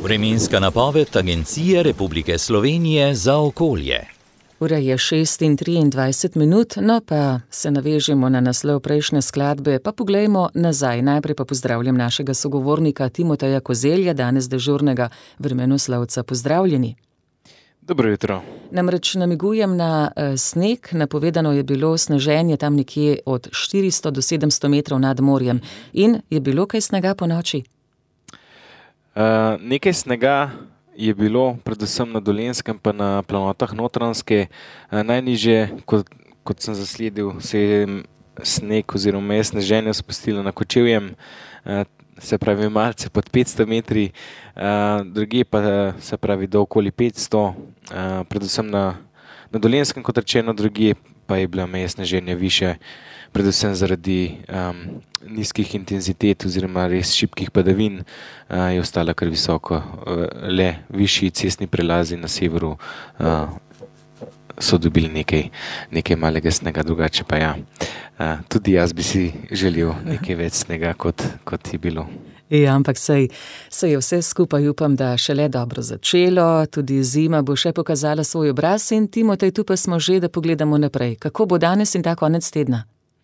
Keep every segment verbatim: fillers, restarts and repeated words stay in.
Vremenska napoved Agencije Republike Slovenije za okolje. Ura je šest in triindvajset minut, no pa se navežemo na naslov prejšnje skladbe, pa poglejmo nazaj. Najprej pa pozdravljam našega sogovornika Timoteja Kozelja, danes dežurnega vremenoslovca. Pozdravljeni. Dobro jutro. Namreč namigujem na uh, sneg, napovedano je bilo sneženje tam nekje od štiristo do sedemsto metrov nad morjem. In je bilo kaj snega po noči? Uh, nekaj snega je bilo predvsem na Dolenjskem pa na planotah Notranjske. Uh, najnižje, kot, kot sem zasledil, se je sneg oziroma je sneženje spustilo na Kočevjem, uh, se pravi malce pod petsto metri, uh, druge pa se pravi do okoli petsto, uh, predvsem na, na Dolenjskem, kot rečeno, druge pa je bila meja sneženja više, predvsem zaradi um, nizkih intenzitet oziroma res šibkih padavin, uh, je ostala kar visoko. Uh, le višji cestni prelazi na severu uh, so dobili nekaj, nekaj malega snega, drugače pa ja. Uh, tudi jaz bi si želel nekaj več snega, kot, kot je bilo. Ja, ampak sej, sej je vse skupaj, upam, da šele dobro začelo, tudi zima bo še pokazala svoj obraz in Timotej, tu pa smo že, da pogledamo naprej. Kako bo danes in ta konec tedna?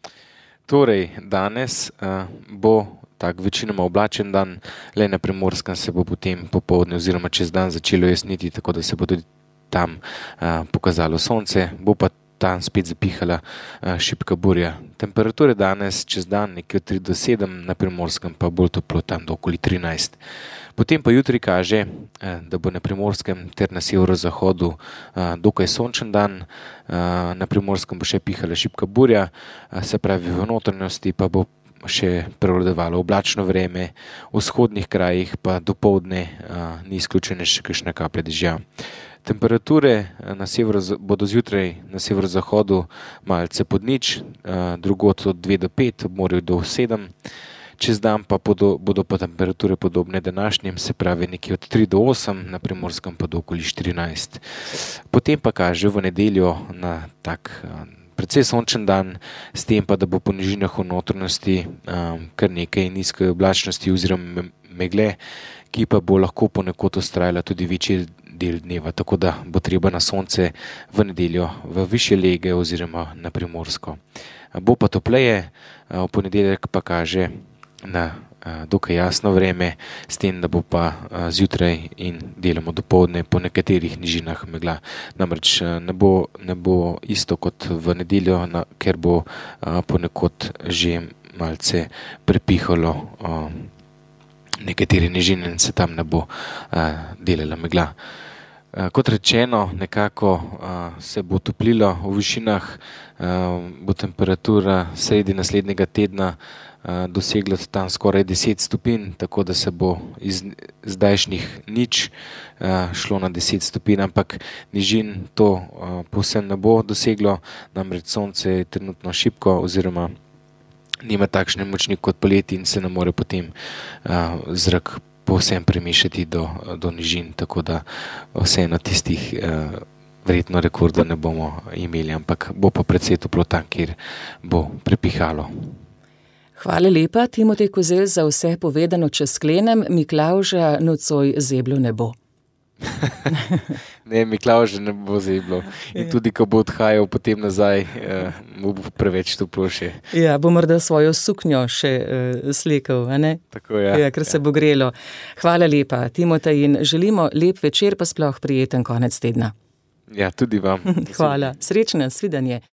Torej, danes uh, bo tak večinoma oblačen dan, le na Primorskem se bo potem popoldne oziroma čez dan začelo jasniti, tako da se bo tudi tam uh, pokazalo sonce, bo pa tam spet zapihala uh, šibka burja. Temperature danes čez dan nekje od tri do sedem, na Primorskem pa bolj toplo tam do okoli trinajst. Potem pa jutri kaže, uh, da bo na Primorskem ter na severozahodu uh, dokaj sončen dan, uh, na Primorskem bo še pihala šibka burja, uh, se pravi v notranjosti pa bo še prevladovalo oblačno vreme, v vzhodnih krajih pa dopoldne uh, ni izključene še kakšne kaplje dežja. Temperature na severu, bodo zjutraj na severozahodu malce pod nič, drugod od dve do pet, ob morju do sedem, čez dan pa bodo, bodo pa temperature podobne današnjim, se pravi nekje od tri do osem, na Primorskem pa do okoli štirinajst. Potem pa kaže v nedeljo na tak precej sončen dan, s tem pa, da bo po nižinah v notranjosti um, kar nekaj nizke oblačnosti oziroma megle, ki pa bo lahko ponekod ustrajala tudi večji del dneva, tako da bo treba na sonce v nedeljo v višje lege oziroma na Primorsko. Bo pa topleje, v ponedeljek pa kaže na dokaj jasno vreme, s tem, da bo pa zjutraj in delamo dopoldne po nekaterih nižinah megla. Namreč ne bo, ne bo isto kot v nedeljo, na, ker bo ponekod že malce prepihalo nekatere nižine in se tam ne bo delala megla. Kot rečeno, nekako uh, se bo toplilo v višinah, uh, bo temperatura sredi naslednjega tedna uh, dosegla tam skoraj deset stopinj, tako da se bo iz zdajšnjih nič uh, šlo na deset stopinj, ampak nižin to uh, povsem ne bo doseglo, namreč sonce je trenutno šibko oziroma nima takšne močni kot poleti in se ne more potem uh, zrak povsem premišati do, do nižin, tako da vseeno tistih eh, verjetno rekordov ne bomo imeli, ampak bo pa precej toplo tam, kjer bo prepihalo. Hvala lepa, Timotej Kozelj, za vse povedano, če sklenem, Miklavža nocoj zeblo ne bo. Ne, Miklavža ne bo zeblo. In tudi, ko bo odhajal potem nazaj, eh, mu bo preveč toplo še. Ja, bo morda svojo suknjo še eh, slekel, a ne? Tako je. Ja, ker se bo grelo. Hvala lepa, Timotej, in želimo lep večer, pa sploh prijeten konec tedna. Ja, tudi vam. Hvala. Srečno, svidenje.